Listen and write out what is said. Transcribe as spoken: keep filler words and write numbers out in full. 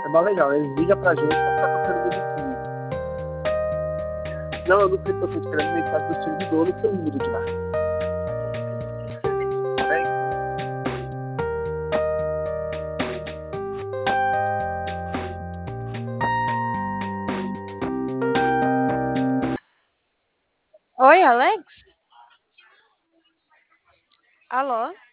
É mó legal, eles ligam pra gente pra ficar tocando musiquinha. Não, eu não sei se eu tô esperando mensagem do servidor no seu número de lá. Né? Oi, Alex? Alô?